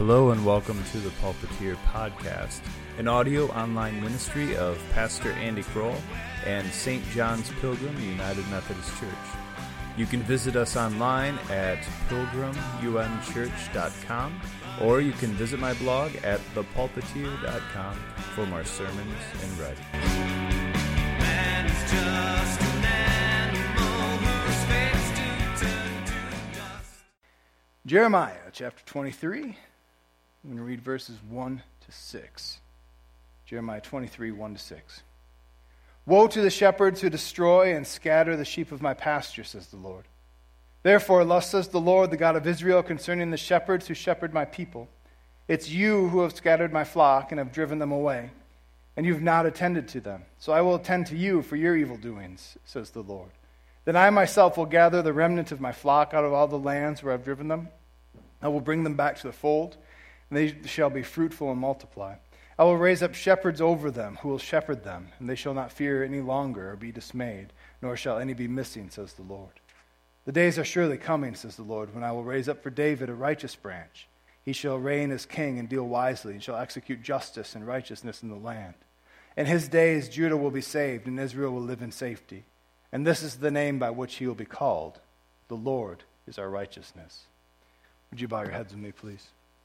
Hello and welcome to the Pulpiteer Podcast, an audio online ministry of Pastor Andy Kroll and St. John's Pilgrim United Methodist Church. You can visit us online at pilgrimunchurch.com, or you can visit my blog at thepulpiteer.com for more sermons and writing. Man is just an animal whose fate's to turn to dust. Jeremiah chapter 23. I'm going to read verses 1 to 6. Jeremiah 23, 1 to 6. Woe to the shepherds who destroy and scatter the sheep of my pasture, says the Lord. Therefore, thus says the Lord, the God of Israel, concerning the shepherds who shepherd my people. It's you who have scattered my flock and have driven them away, and you have not attended to them. So I will attend to you for your evil doings, says the Lord. Then I myself will gather the remnant of my flock out of all the lands where I've driven them. I will bring them back to the fold, and they shall be fruitful and multiply. I will raise up shepherds over them, who will shepherd them, and they shall not fear any longer or be dismayed, nor shall any be missing, says the Lord. The days are surely coming, says the Lord, when I will raise up for David a righteous branch. He shall reign as king and deal wisely, and shall execute justice and righteousness in the land. In his days Judah will be saved, and Israel will live in safety. And this is the name by which he will be called. The Lord is our righteousness. Would you bow your heads with me, please?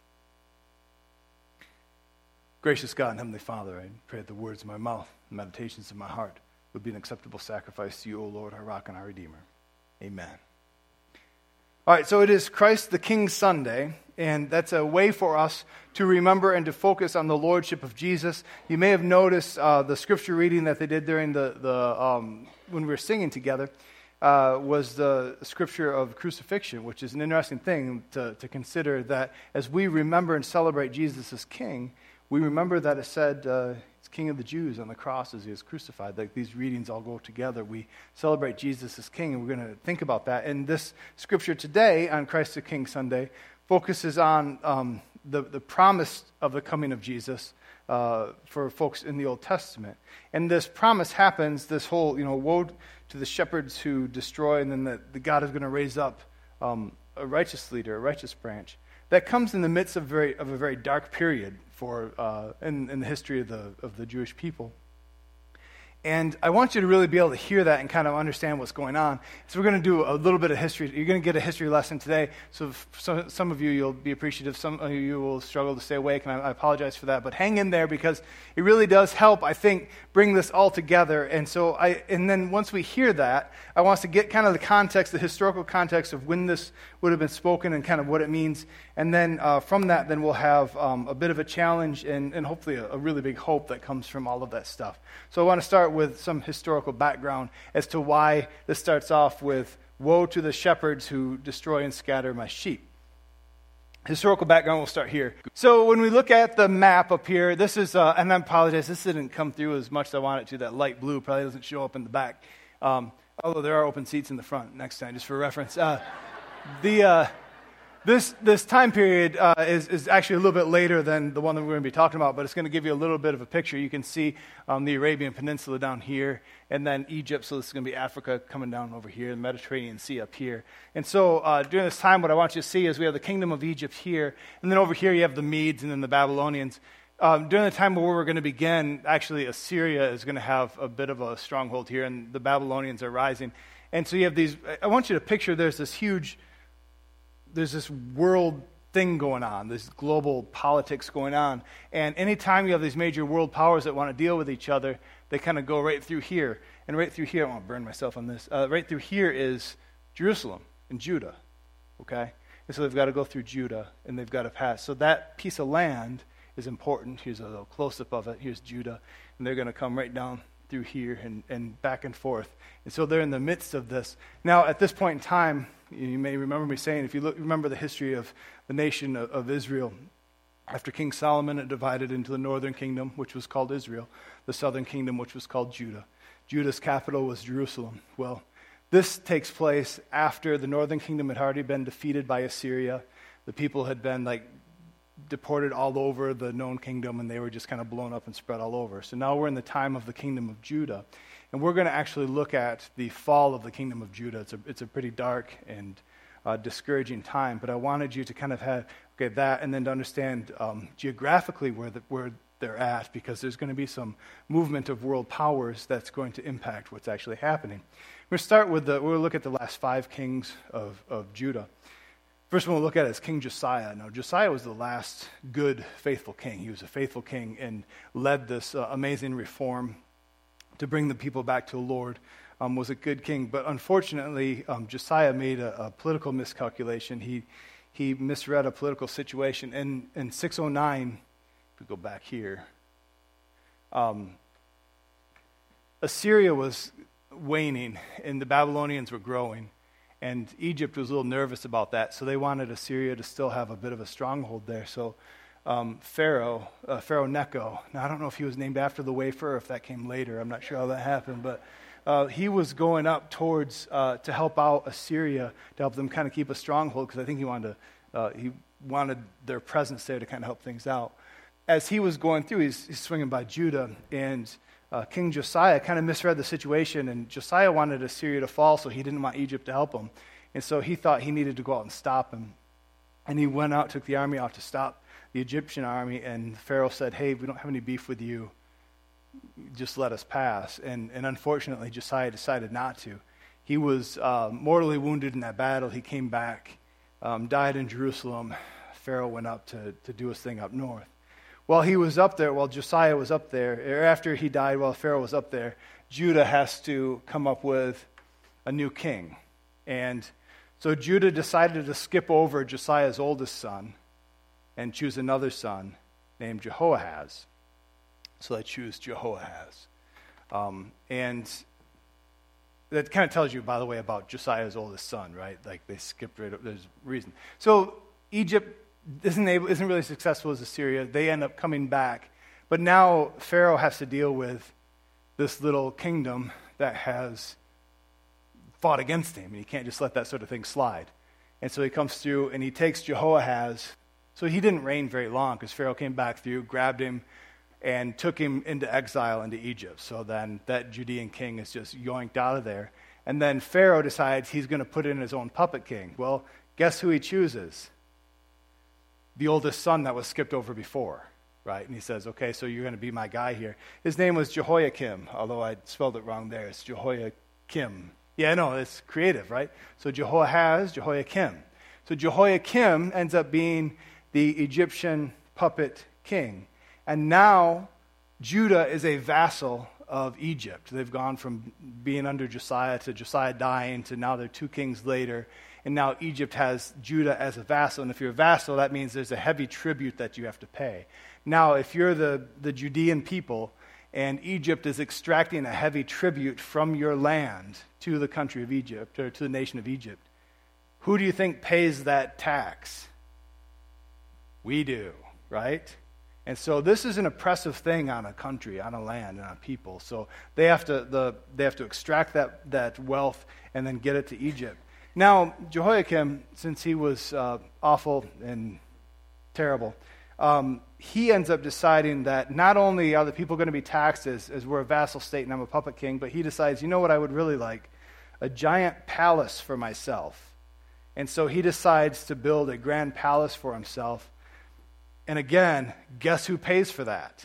Gracious God and Heavenly Father, I pray that the words of my mouth, the meditations of my heart would be an acceptable sacrifice to you, O Lord, our rock and our Redeemer. Amen. All right, so it is Christ the King Sunday, and that's a way for us to remember and to focus on the Lordship of Jesus. You may have noticed the scripture reading that they did during when we were singing together was the scripture of crucifixion, which is an interesting thing to consider, that as we remember and celebrate Jesus as King, we remember that it said it's King of the Jews on the cross as he was crucified. Like these readings all go together. We celebrate Jesus as King, and we're going to think about that. And this scripture today on Christ the King Sunday focuses on the promise of the coming of Jesus for folks in the Old Testament. And this promise happens, this whole, woe to the shepherds who destroy, and then the God is going to raise up a righteous leader, a righteous branch. That comes in the midst of a very dark period in the history of the Jewish people. And I want you to really be able to hear that and kind of understand what's going on. So we're going to do a little bit of history. You're going to get a history lesson today. So some of you, you'll be appreciative. Some of you will struggle to stay awake, and I apologize for that. But hang in there, because it really does help, I think, bring this all together. And then once we hear that, I want us to get kind of the context, the historical context of when this would have been spoken and kind of what it means. And then from that, then we'll have a bit of a challenge and hopefully a really big hope that comes from all of that stuff. So I want to start with some historical background as to why this starts off with, woe to the shepherds who destroy and scatter my sheep. Historical background, we'll start here. So when we look at the map up here, this is, and I apologize, this didn't come through as much as I want it to. That light blue probably doesn't show up in the back. Although there are open seats in the front next time, just for reference. This time period is actually a little bit later than the one that we're going to be talking about, but it's going to give you a little bit of a picture. You can see the Arabian Peninsula down here, and then Egypt, so this is going to be Africa coming down over here, the Mediterranean Sea up here. And so during this time, what I want you to see is we have the kingdom of Egypt here, and then over here you have the Medes and then the Babylonians. During the time where we're going to begin, actually Assyria is going to have a bit of a stronghold here, and the Babylonians are rising. And so you have these, I want you to picture there's this world thing going on, this global politics going on. And anytime you have these major world powers that want to deal with each other, they kind of go right through here. And right through here, I want to burn myself on this. Right through here is Jerusalem and Judah, okay? And so they've got to go through Judah, and they've got to pass. So that piece of land is important. Here's a little close-up of it. Here's Judah, and they're going to come right down through here and back and forth. And so they're in the midst of this. Now, at this point in time, you may remember me saying, if you remember the history of the nation of Israel, after King Solomon, it divided into the northern kingdom, which was called Israel, the southern kingdom, which was called Judah. Judah's capital was Jerusalem. Well, this takes place after the northern kingdom had already been defeated by Assyria. The people had been deported all over the known kingdom, and they were just kind of blown up and spread all over. So now we're in the time of the kingdom of Judah, and we're going to actually look at the fall of the kingdom of Judah. It's a pretty dark and discouraging time. But I wanted you to kind of have that, and then to understand geographically where they're at, because there's going to be some movement of world powers that's going to impact what's actually happening. We're going to start with we'll look at the last 5 kings of Judah. First one we'll look at is King Josiah. Now, Josiah was the last good, faithful king. He was a faithful king and led this amazing reform to bring the people back to the Lord. Was a good king, but unfortunately, Josiah made a political miscalculation. He misread a political situation. In 609, if we go back here, Assyria was waning and the Babylonians were growing, and Egypt was a little nervous about that, so they wanted Assyria to still have a bit of a stronghold there. So Pharaoh Necho, now I don't know if he was named after the wafer or if that came later. I'm not sure how that happened, but he was going up towards to help out Assyria, to help them kind of keep a stronghold, because I think he wanted their presence there to kind of help things out. As he was going through, he's swinging by Judah, and King Josiah kind of misread the situation, and Josiah wanted Assyria to fall, so he didn't want Egypt to help him. And so he thought he needed to go out and stop him. And he went out, took the army out to stop the Egyptian army, and Pharaoh said, hey, we don't have any beef with you. Just let us pass. And unfortunately, Josiah decided not to. He was mortally wounded in that battle. He came back, died in Jerusalem. Pharaoh went up to do his thing up north. While he was up there, while Josiah was up there, or after he died, while Pharaoh was up there, Judah has to come up with a new king. And so Judah decided to skip over Josiah's oldest son and choose another son named Jehoahaz. So they choose Jehoahaz. And that kind of tells you, by the way, about Josiah's oldest son, right? Like they skipped right over. There's a reason. So Egypt isn't really successful as Assyria. They end up coming back. But now Pharaoh has to deal with this little kingdom that has fought against him. And he can't just let that sort of thing slide. And so he comes through and he takes Jehoahaz. So he didn't reign very long, because Pharaoh came back through, grabbed him, and took him into exile into Egypt. So then that Judean king is just yoinked out of there. And then Pharaoh decides he's going to put in his own puppet king. Well, guess who he chooses? The oldest son that was skipped over before, right? And he says, okay, so you're going to be my guy here. His name was Jehoiakim, although I spelled it wrong there. It's Jehoiakim. Yeah, no, it's creative, right? So Jehoahaz, Jehoiakim. So Jehoiakim ends up being the Egyptian puppet king. And now Judah is a vassal of Egypt. They've gone from being under Josiah to Josiah dying to now they're 2 kings later. And now Egypt has Judah as a vassal. And if you're a vassal, that means there's a heavy tribute that you have to pay. Now, if you're the Judean people and Egypt is extracting a heavy tribute from your land to the country of Egypt, or to the nation of Egypt, who do you think pays that tax? We do, right? And so this is an oppressive thing on a country, on a land, and on people. So they have to extract that wealth and then get it to Egypt. Now, Jehoiakim, since he was awful and terrible, he ends up deciding that not only are the people going to be taxed as we're a vassal state and I'm a puppet king, but he decides, you know what I would really like? A giant palace for myself. And so he decides to build a grand palace for himself. And again, guess who pays for that?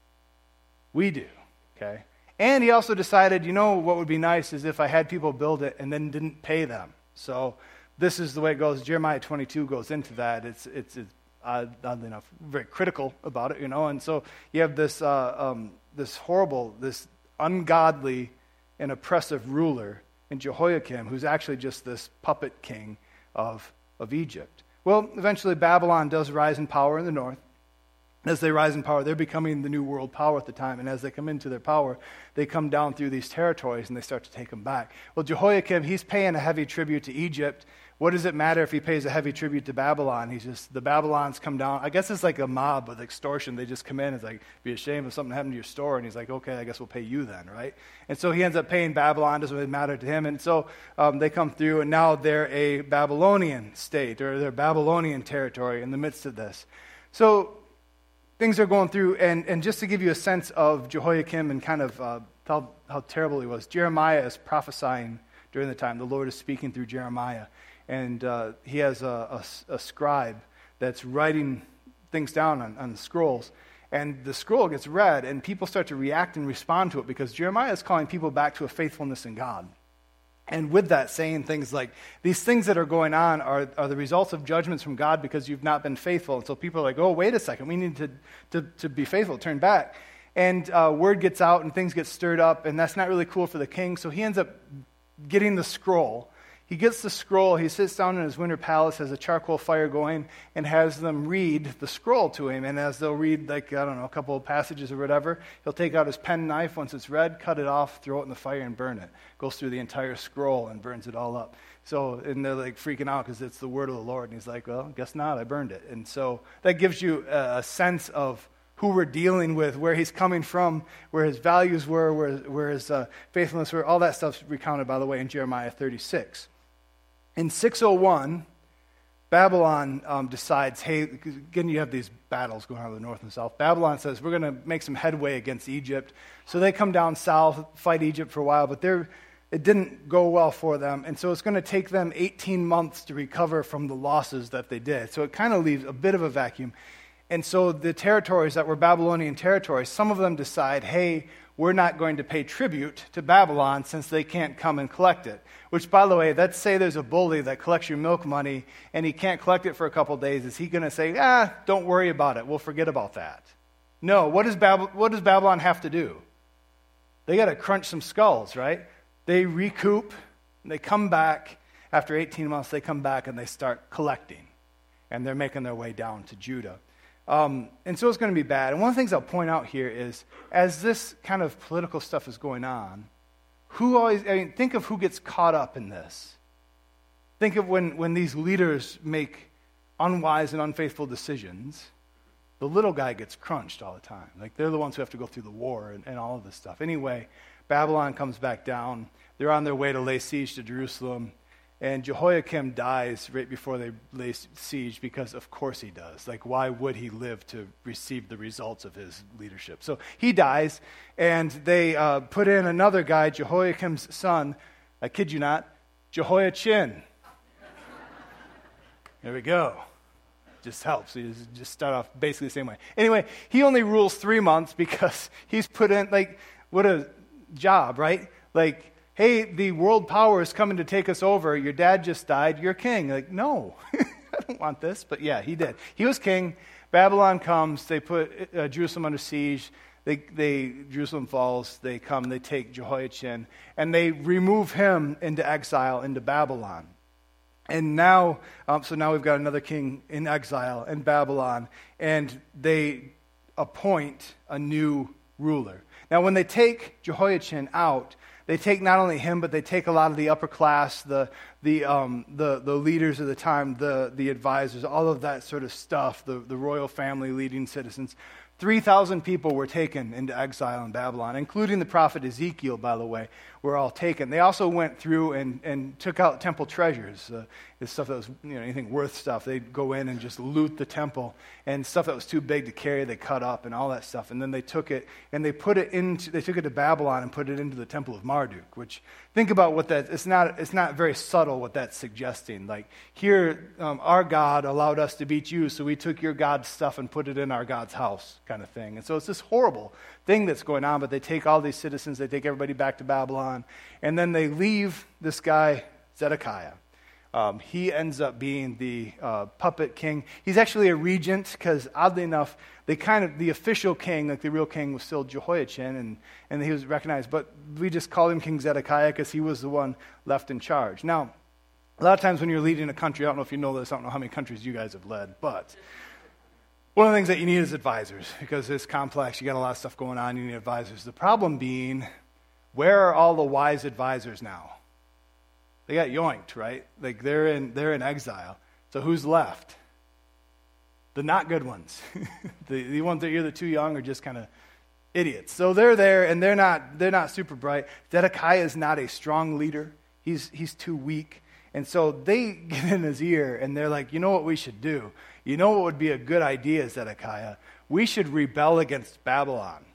We do, okay? And he also decided, you know what would be nice is if I had people build it and then didn't pay them. So this is the way it goes. Jeremiah 22 goes into that. It's oddly enough, very critical about it, you know. And so you have this horrible, this ungodly and oppressive ruler in Jehoiakim, who's actually just this puppet king of Egypt. Well, eventually Babylon does rise in power in the north. As they rise in power, they're becoming the new world power at the time. And as they come into their power, they come down through these territories and they start to take them back. Well, Jehoiakim, he's paying a heavy tribute to Egypt. What does it matter if he pays a heavy tribute to Babylon? The Babylons come down. I guess it's like a mob with extortion. They just come in. It's like, be ashamed if something happened to your store. And he's like, okay, I guess we'll pay you then, right? And so he ends up paying Babylon. Doesn't really matter to him. And so they come through, and now they're a Babylonian state, or they're Babylonian territory in the midst of this. So things are going through, and just to give you a sense of Jehoiakim and kind of how terrible he was, Jeremiah is prophesying during the time. The Lord is speaking through Jeremiah, and he has a scribe that's writing things down on the scrolls. And the scroll gets read, and people start to react and respond to it because Jeremiah is calling people back to a faithfulness in God. And with that, saying things like, these things that are going on are the results of judgments from God because you've not been faithful. And so people are like, oh, wait a second, we need to be faithful, turn back. And word gets out, and things get stirred up, and that's not really cool for the king. So he ends up getting the scroll. He gets the scroll, he sits down in his winter palace, has a charcoal fire going, and has them read the scroll to him. And as they'll read, a couple of passages or whatever, he'll take out his pen knife once it's read, cut it off, throw it in the fire, and burn it. Goes through the entire scroll and burns it all up. So, and they're like freaking out because it's the word of the Lord. And he's like, well, guess not, I burned it. And so that gives you a sense of who we're dealing with, where he's coming from, where his values were, where his faithfulness were. All that stuff's recounted, by the way, in Jeremiah 36. In 601, Babylon decides, hey, again, you have these battles going on in the north and south. Babylon says, we're going to make some headway against Egypt. So they come down south, fight Egypt for a while, but it didn't go well for them. And so it's going to take them 18 months to recover from the losses that they did. So it kind of leaves a bit of a vacuum. And so the territories that were Babylonian territories, some of them decide, hey, we're not going to pay tribute to Babylon since they can't come and collect it. Which, by the way, let's say there's a bully that collects your milk money and he can't collect it for a couple days. Is he going to say, don't worry about it, we'll forget about that? No, what does Babylon have to do? They got to crunch some skulls, right? They recoup, and they come back. After 18 months, they come back and they start collecting. And they're making their way down to Judah. And so it's going to be bad. And one of the things I'll point out here is, as this kind of political stuff is going on, think of who gets caught up in this. Think of when these leaders make unwise and unfaithful decisions, the little guy gets crunched all the time. Like, they're the ones who have to go through the war and all of this stuff. Anyway, Babylon comes back down. They're on their way to lay siege to Jerusalem. And Jehoiakim dies right before they lay siege because, of course, he does. Like, why would he live to receive the results of his leadership? So he dies, and they put in another guy, Jehoiakim's son, I kid you not, Jehoiachin. There we go. Just helps. You just start off basically the same way. Anyway, he only rules 3 months because he's put in, what a job, right? Hey, the world power is coming to take us over. Your dad just died. You're king. No, I don't want this. But yeah, he did. He was king. Babylon comes. They put Jerusalem under siege. Jerusalem falls. They come. They take Jehoiachin. And they remove him into exile into Babylon. And now, now we've got another king in exile in Babylon. And they appoint a new ruler. Now, when they take Jehoiachin out, they take not only him, but they take a lot of the upper class, the leaders of the time, the advisors, all of that sort of stuff, the royal family, leading citizens. 3,000 people were taken into exile in Babylon, including the prophet Ezekiel, by the way, were all taken. They also went through and took out temple treasures, the stuff that was anything worth stuff. They'd go in and just loot the temple, and stuff that was too big to carry, they cut up and all that stuff. And then they took it and they took it to Babylon and put it into the temple of Marduk. Which, think about what that. It's not very subtle what that's suggesting. Like, here, our God allowed us to beat you, so we took your God's stuff and put it in our God's house, kind of thing. And so it's this horrible thing that's going on. But they take all these citizens, they take everybody back to Babylon, and then they leave this guy Zedekiah. He ends up being the puppet king. He's actually a regent because, oddly enough, the official king, like the real king, was still Jehoiachin, and he was recognized. But we just call him King Zedekiah because he was the one left in charge. Now, a lot of times when you're leading a country, I don't know if you know this, I don't know how many countries you guys have led, but one of the things that you need is advisors because it's complex. You got a lot of stuff going on. You need advisors. The problem being, where are all the wise advisors now? They got yoinked, right? Like, they're in exile. So who's left? The not good ones. the ones that are either too young or just kind of idiots. So they're there, and they're not super bright. Zedekiah is not a strong leader. He's too weak. And so they get in his ear, and they're like, you know what we should do? You know what would be a good idea, Zedekiah? We should rebel against Babylon.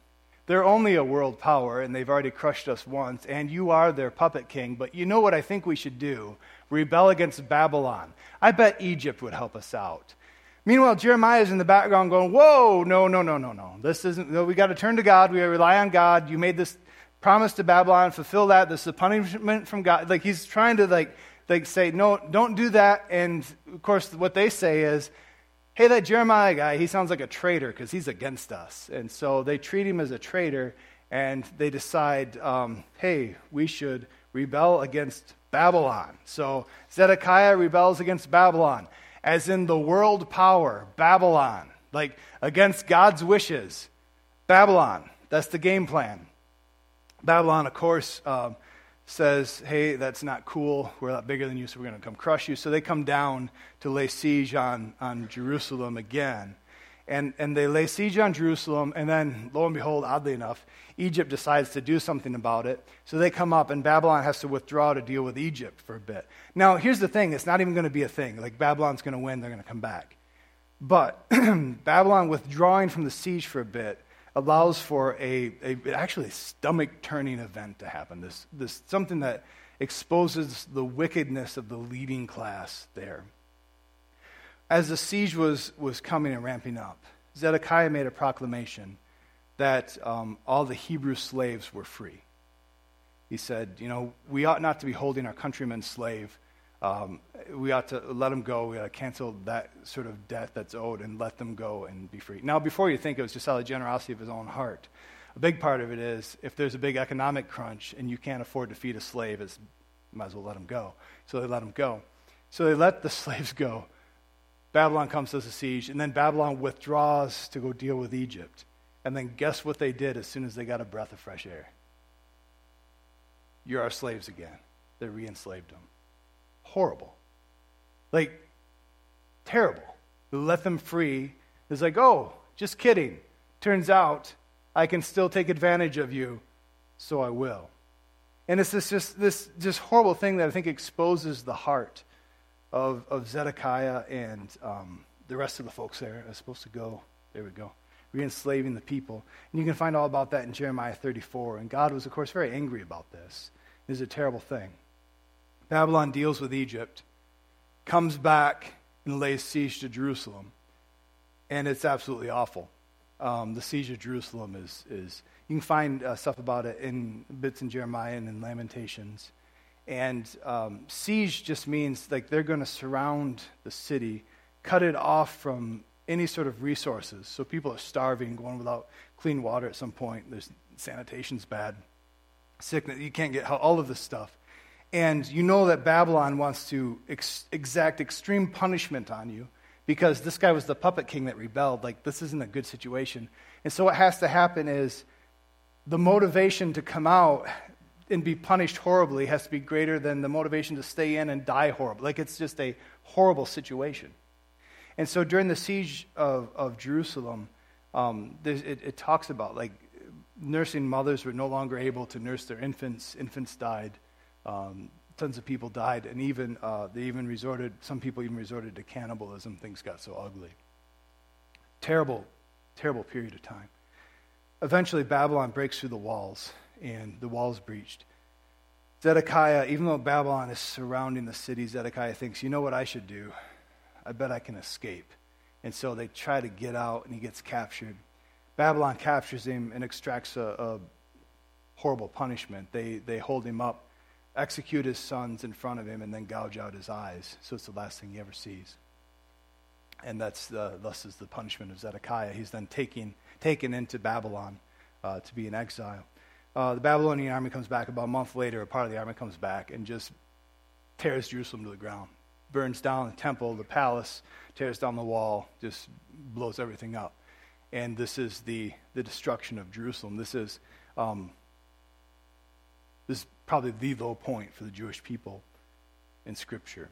they're only a world power, and they've already crushed us once, and you are their puppet king, but you know what I think we should do? Rebel against Babylon. I bet Egypt would help us out. Meanwhile, Jeremiah's in the background going, whoa, no. This isn't, no, we got to turn to God. We rely on God. You made this promise to Babylon. Fulfill that. This is a punishment from God. Like, he's trying to, like say, no, don't do that. And, of course, what they say is, hey, that Jeremiah guy, he sounds like a traitor because he's against us. And so they treat him as a traitor, and they decide, hey, we should rebel against Babylon. So Zedekiah rebels against Babylon, as in the world power, Babylon, like against God's wishes. Babylon, that's the game plan. Babylon, of course, says, hey, that's not cool. We're a lot bigger than you, so we're going to come crush you. So they come down to lay siege on Jerusalem again. And they lay siege on Jerusalem, and then, lo and behold, oddly enough, Egypt decides to do something about it. So they come up, and Babylon has to withdraw to deal with Egypt for a bit. Now, here's the thing. It's not even going to be a thing. Like, Babylon's going to win. They're going to come back. But Babylon withdrawing from the siege for a bit allows for actually a stomach-turning event to happen. This something that exposes the wickedness of the leading class there. As the siege was coming and ramping up, Zedekiah made a proclamation that all the Hebrew slaves were free. He said, we ought not to be holding our countrymen slave. We ought to let them go. We ought to cancel that sort of debt that's owed and let them go and be free. Now, before you think it was just out of the generosity of his own heart, a big part of it is if there's a big economic crunch and you can't afford to feed a slave, might as well let them go. So they let them go. So they let the slaves go. Babylon comes as a siege, and then Babylon withdraws to go deal with Egypt. And then guess what they did as soon as they got a breath of fresh air? You're our slaves again. They re-enslaved them. Horrible. Like, terrible. They let them free. It's like, oh, just kidding. Turns out I can still take advantage of you, so I will. And it's this horrible thing that I think exposes the heart of Zedekiah and the rest of the folks there. I was supposed to go. There we go. Re-enslaving the people. And you can find all about that in Jeremiah 34. And God was, of course, very angry about this. It is a terrible thing. Babylon deals with Egypt, comes back and lays siege to Jerusalem. And it's absolutely awful. The siege of Jerusalem is you can find stuff about it in bits in Jeremiah and in Lamentations. And siege just means like they're going to surround the city, cut it off from any sort of resources. So people are starving, going without clean water at some point. There's sanitation's bad, sickness, you can't get all of this stuff. And you know that Babylon wants to exact extreme punishment on you because this guy was the puppet king that rebelled. Like, this isn't a good situation. And so what has to happen is the motivation to come out and be punished horribly has to be greater than the motivation to stay in and die horribly. Like, it's just a horrible situation. And so during the siege of Jerusalem, it talks about, like, nursing mothers were no longer able to nurse their infants. Infants died. Tons of people died. And even some people even resorted to cannibalism. Things got so ugly. Terrible, terrible period of time. Eventually, Babylon breaks through the walls, and the walls breached. Zedekiah, even though Babylon is surrounding the city, Zedekiah thinks, you know what I should do? I bet I can escape. And so they try to get out, and he gets captured. Babylon captures him and extracts a horrible punishment. They hold him up, execute his sons in front of him, and then gouge out his eyes. So it's the last thing he ever sees. And thus is the punishment of Zedekiah. He's then taken into Babylon to be in exile. The Babylonian army comes back about a month later. A part of the army comes back and just tears Jerusalem to the ground. Burns down the temple, the palace, tears down the wall, just blows everything up. And this is the destruction of Jerusalem. This is probably the low point for the Jewish people in Scripture.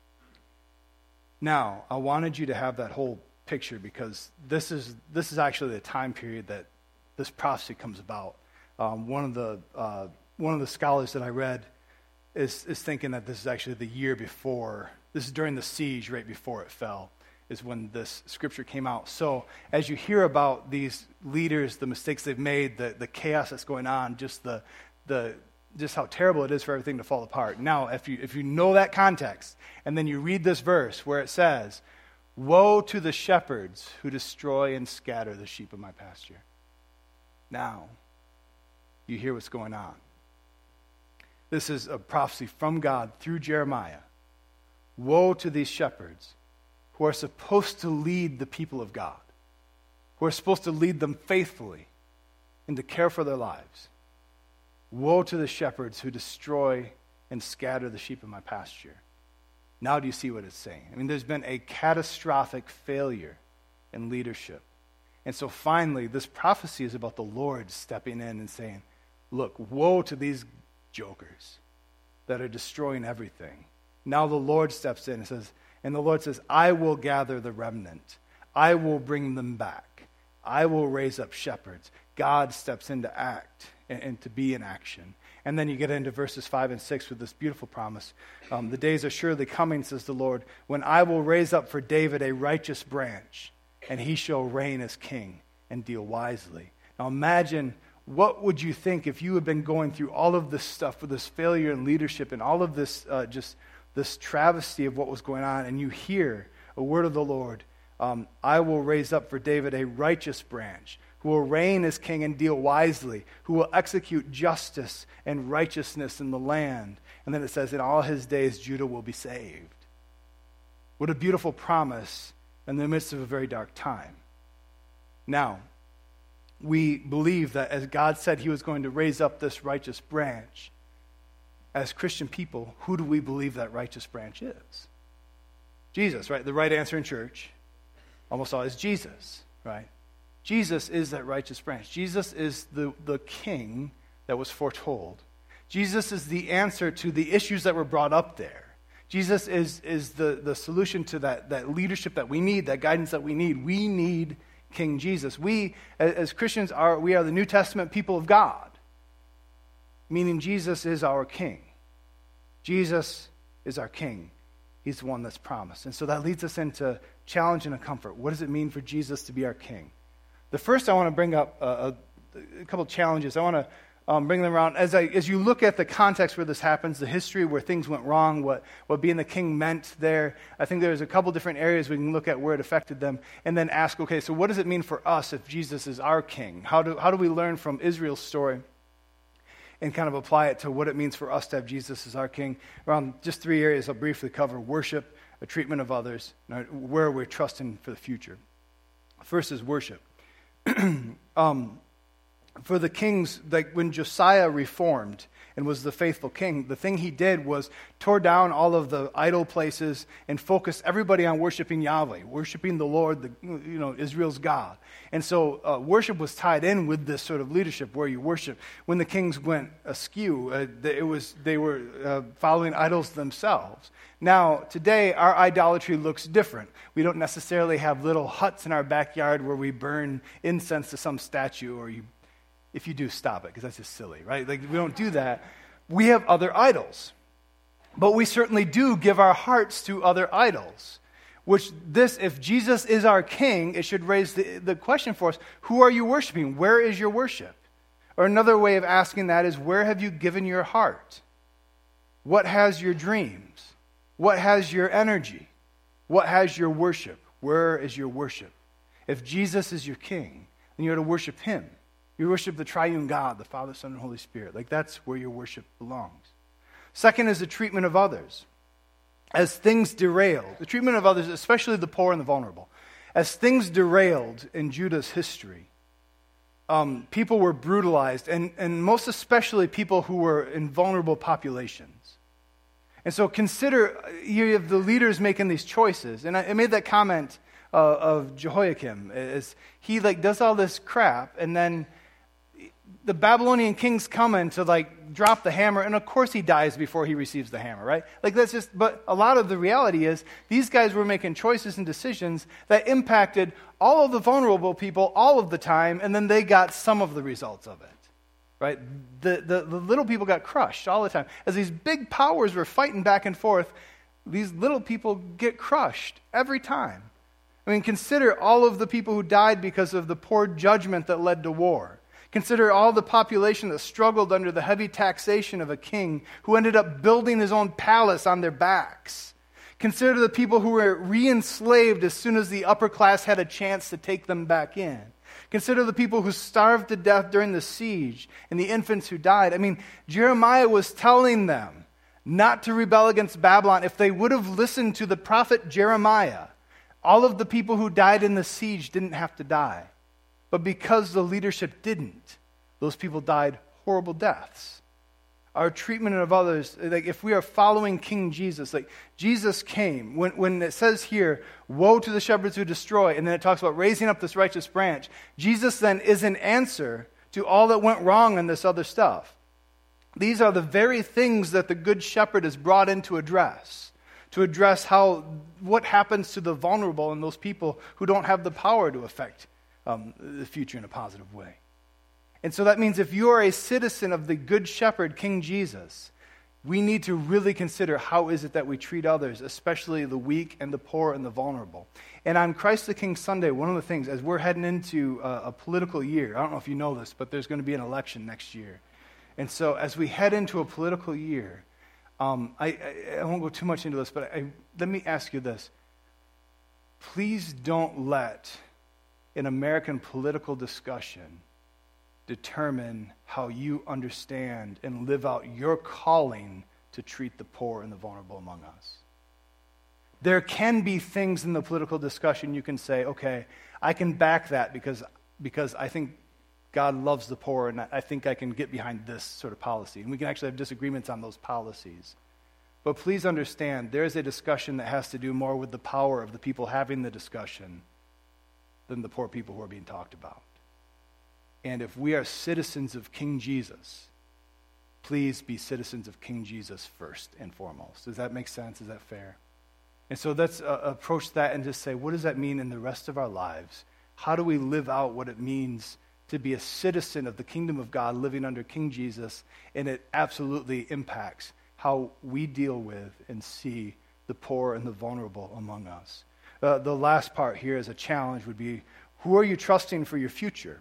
Now, I wanted you to have that whole picture because this is actually the time period that this prophecy comes about. One of the scholars that I read is thinking that this is actually the year before. This is during the siege, right before it fell. is when this scripture came out. So as you hear about these leaders, the mistakes they've made, the chaos that's going on, just how terrible it is for everything to fall apart. Now, if you know that context, and then you read this verse where it says, "Woe to the shepherds who destroy and scatter the sheep of my pasture." Now, you hear what's going on. This is a prophecy from God through Jeremiah. Woe to these shepherds who are supposed to lead the people of God, who are supposed to lead them faithfully and to care for their lives. Woe to the shepherds who destroy and scatter the sheep of my pasture. Now do you see what it's saying? I mean, there's been a catastrophic failure in leadership. And so finally, this prophecy is about the Lord stepping in and saying, look, woe to these jokers that are destroying everything. Now the Lord steps in and the Lord says, I will gather the remnant. I will bring them back. I will raise up shepherds. God steps in to act and to be in action. And then you get into verses 5 and 6 with this beautiful promise. The days are surely coming, says the Lord, when I will raise up for David a righteous branch, and he shall reign as king and deal wisely. Now imagine, what would you think if you had been going through all of this stuff with this failure in leadership and all of this, just this travesty of what was going on, and you hear a word of the Lord, I will raise up for David a righteous branch, who will reign as king and deal wisely, who will execute justice and righteousness in the land. And then it says, in all his days, Judah will be saved. What a beautiful promise in the midst of a very dark time. Now, we believe that as God said he was going to raise up this righteous branch, as Christian people, who do we believe that righteous branch is? Jesus, right? The right answer in church almost always Jesus, right? Jesus is that righteous branch. Jesus is the king that was foretold. Jesus is the answer to the issues that were brought up there. Jesus is the solution to that leadership that we need, that guidance that we need. We need King Jesus. We, as Christians, are the New Testament people of God, meaning Jesus is our king. Jesus is our king. He's the one that's promised. And so that leads us into challenge and a comfort. What does it mean for Jesus to be our king? The first, I want to bring up a couple of challenges. I want to bring them around. As you look at the context where this happens, the history where things went wrong, what being the king meant there, I think there's a couple different areas we can look at where it affected them, and then ask, okay, so what does it mean for us if Jesus is our king? How do we learn from Israel's story and kind of apply it to what it means for us to have Jesus as our king? Around just 3 areas I'll briefly cover: worship, a treatment of others, where we're trusting for the future. First is worship. For the kings, like when Josiah reformed and was the faithful king, the thing he did was tore down all of the idol places and focused everybody on worshiping Yahweh, worshiping the Lord, Israel's God. And so worship was tied in with this sort of leadership where you worship. When the kings went askew, they were following idols themselves. Now, today, our idolatry looks different. We don't necessarily have little huts in our backyard where we burn incense to some statue, or if you do, stop it, because that's just silly, right? Like, we don't do that. We have other idols. But we certainly do give our hearts to other idols, if Jesus is our king, it should raise the question for us, who are you worshiping? Where is your worship? Or another way of asking that is, where have you given your heart? What has your dreams? What has your energy? What has your worship? Where is your worship? If Jesus is your king, then you are to worship him. You worship the triune God, the Father, Son, and Holy Spirit. Like, that's where your worship belongs. Second is the treatment of others. As things derailed, the treatment of others, especially the poor and the vulnerable, as things derailed in Judah's history, people were brutalized, and most especially people who were in vulnerable populations. And so consider, you have the leaders making these choices. And I made that comment of Jehoiakim, as he does all this crap, and then the Babylonian kings come in to drop the hammer, and of course he dies before he receives the hammer, right? But a lot of the reality is these guys were making choices and decisions that impacted all of the vulnerable people all of the time, and then they got some of the results of it. Right? The little people got crushed all the time. As these big powers were fighting back and forth, these little people get crushed every time. I mean, consider all of the people who died because of the poor judgment that led to war. Consider all the population that struggled under the heavy taxation of a king who ended up building his own palace on their backs. Consider the people who were re-enslaved as soon as the upper class had a chance to take them back in. Consider the people who starved to death during the siege and the infants who died. I mean, Jeremiah was telling them not to rebel against Babylon. If they would have listened to the prophet Jeremiah, all of the people who died in the siege didn't have to die. But because the leadership didn't, those people died horrible deaths. Our treatment of others, like if we are following King Jesus, like Jesus came, when it says here, woe to the shepherds who destroy, and then it talks about raising up this righteous branch, Jesus then is an answer to all that went wrong in this other stuff. These are the very things that the good shepherd is brought in to address what happens to the vulnerable and those people who don't have the power to affect the future in a positive way. And so that means if you are a citizen of the Good Shepherd, King Jesus, we need to really consider how is it that we treat others, especially the weak and the poor and the vulnerable. And on Christ the King Sunday, one of the things, as we're heading into a political year, I don't know if you know this, but there's going to be an election next year. And so as we head into a political year, I won't go too much into this, but let me ask you this. Please don't let an American political discussion determine how you understand and live out your calling to treat the poor and the vulnerable among us. There can be things in the political discussion you can say, okay, I can back that because I think God loves the poor and I think I can get behind this sort of policy. And we can actually have disagreements on those policies. But please understand, there is a discussion that has to do more with the power of the people having the discussion than the poor people who are being talked about. And if we are citizens of King Jesus, please be citizens of King Jesus first and foremost. Does that make sense? Is that fair? And so let's approach that and just say, what does that mean in the rest of our lives? How do we live out what it means to be a citizen of the kingdom of God living under King Jesus? And it absolutely impacts how we deal with and see the poor and the vulnerable among us. The last part here as a challenge would be, who are you trusting for your future?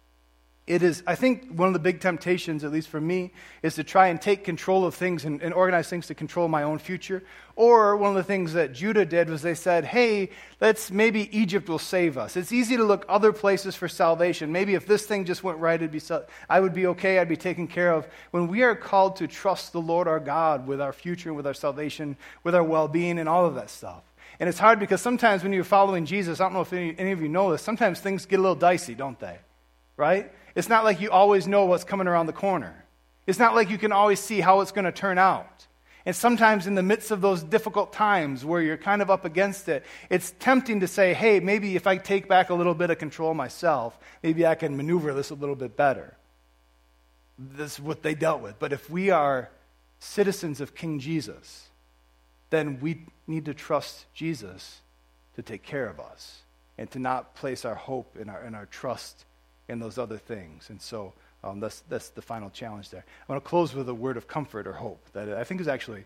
It is, I think, one of the big temptations, at least for me, is to try and take control of things and organize things to control my own future. Or one of the things that Judah did was they said, hey, maybe Egypt will save us. It's easy to look other places for salvation. Maybe if this thing just went right, I would be okay, I'd be taken care of. When we are called to trust the Lord our God with our future, with our salvation, with our well-being, and all of that stuff. And it's hard because sometimes when you're following Jesus, I don't know if any of you know this, sometimes things get a little dicey, don't they? Right? It's not like you always know what's coming around the corner. It's not like you can always see how it's going to turn out. And sometimes in the midst of those difficult times where you're kind of up against it, it's tempting to say, hey, maybe if I take back a little bit of control myself, maybe I can maneuver this a little bit better. This is what they dealt with. But if we are citizens of King Jesus, then we need to trust Jesus to take care of us and to not place our hope and our trust in those other things. And so that's the final challenge there. I want to close with a word of comfort or hope that I think is actually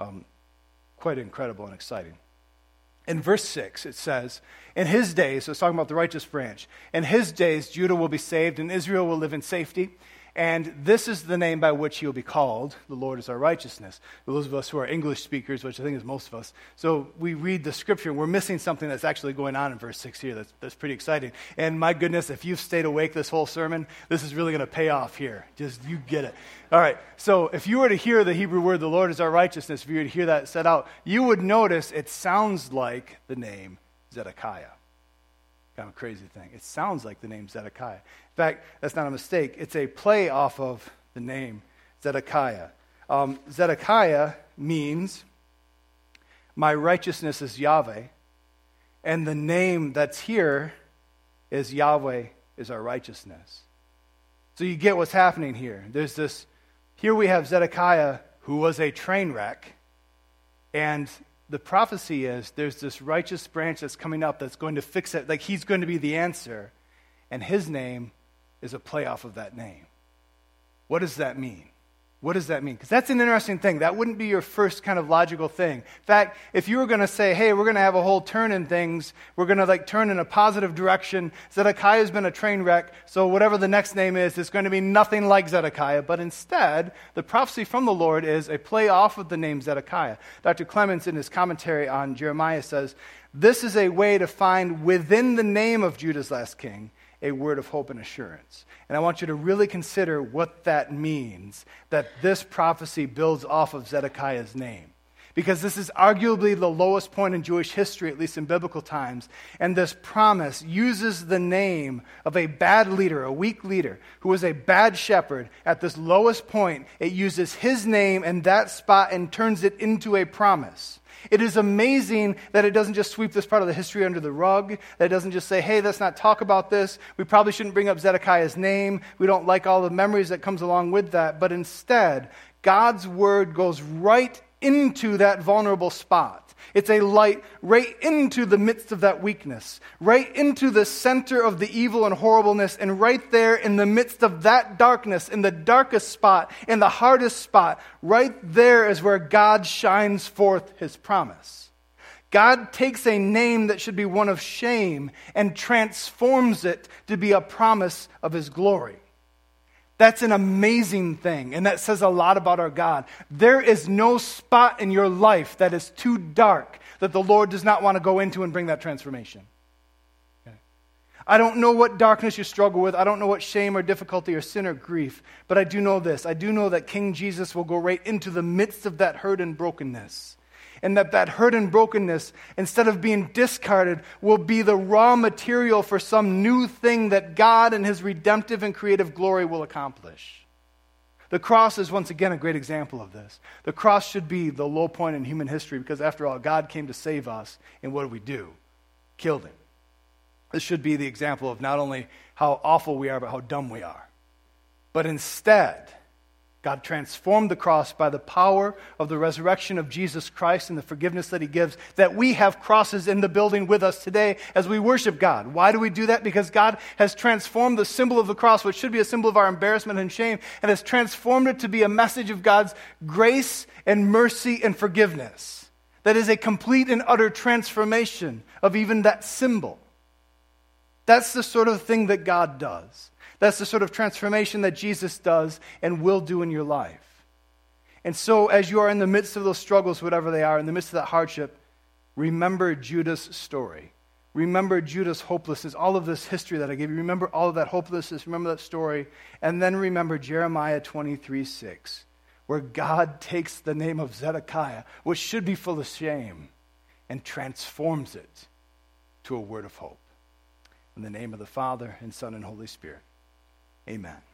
quite incredible and exciting. In verse 6, it says, in his days, so it's talking about the righteous branch, in his days Judah will be saved and Israel will live in safety. And this is the name by which he will be called. The Lord is our righteousness. Those of us who are English speakers, which I think is most of us, so we read the scripture, and we're missing something that's actually going on in verse 6 here that's pretty exciting. And my goodness, if you've stayed awake this whole sermon, this is really going to pay off here. Just, you get it. All right, so if you were to hear the Hebrew word, the Lord is our righteousness, if you were to hear that set out, you would notice it sounds like the name Zedekiah. Kind of a crazy thing. It sounds like the name Zedekiah. In fact, that's not a mistake. It's a play off of the name Zedekiah. Zedekiah means, my righteousness is Yahweh, and the name that's here is Yahweh is our righteousness. So you get what's happening here. Here we have Zedekiah, who was a train wreck, and the prophecy is there's this righteous branch that's coming up that's going to fix it, like he's going to be the answer, and his name is a play off of that name. What does that mean? What does that mean? Because that's an interesting thing. That wouldn't be your first kind of logical thing. In fact, if you were going to say, hey, we're going to have a whole turn in things, we're going to turn in a positive direction, Zedekiah's been a train wreck, so whatever the next name is, it's going to be nothing like Zedekiah. But instead, the prophecy from the Lord is a play off of the name Zedekiah. Dr. Clements, in his commentary on Jeremiah, says, this is a way to find within the name of Judah's last king a word of hope and assurance. And I want you to really consider what that means, that this prophecy builds off of Zedekiah's name. Because this is arguably the lowest point in Jewish history, at least in biblical times. And this promise uses the name of a bad leader, a weak leader, who was a bad shepherd. At this lowest point, it uses his name and that spot and turns it into a promise. It is amazing that it doesn't just sweep this part of the history under the rug, that it doesn't just say, hey, let's not talk about this. We probably shouldn't bring up Zedekiah's name. We don't like all the memories that comes along with that. But instead, God's word goes right into that vulnerable spot. It's a light right into the midst of that weakness, right into the center of the evil and horribleness, and right there in the midst of that darkness, in the darkest spot, in the hardest spot, right there is where God shines forth his promise. God takes a name that should be one of shame and transforms it to be a promise of his glory. That's an amazing thing, and that says a lot about our God. There is no spot in your life that is too dark that the Lord does not want to go into and bring that transformation. Okay. I don't know what darkness you struggle with. I don't know what shame or difficulty or sin or grief, but I do know this. I do know that King Jesus will go right into the midst of that hurt and brokenness. And that hurt and brokenness, instead of being discarded, will be the raw material for some new thing that God in his redemptive and creative glory will accomplish. The cross is once again a great example of this. The cross should be the low point in human history because after all, God came to save us, and what did we do? Killed him. This should be the example of not only how awful we are, but how dumb we are. But instead, God transformed the cross by the power of the resurrection of Jesus Christ and the forgiveness that he gives, that we have crosses in the building with us today as we worship God. Why do we do that? Because God has transformed the symbol of the cross, which should be a symbol of our embarrassment and shame, and has transformed it to be a message of God's grace and mercy and forgiveness. That is a complete and utter transformation of even that symbol. That's the sort of thing that God does. That's the sort of transformation that Jesus does and will do in your life. And so as you are in the midst of those struggles, whatever they are, in the midst of that hardship, remember Judah's story. Remember Judah's hopelessness, all of this history that I gave you. Remember all of that hopelessness, remember that story. And then remember Jeremiah 23:6, where God takes the name of Zedekiah, which should be full of shame, and transforms it to a word of hope. In the name of the Father, and Son, and Holy Spirit. Amen.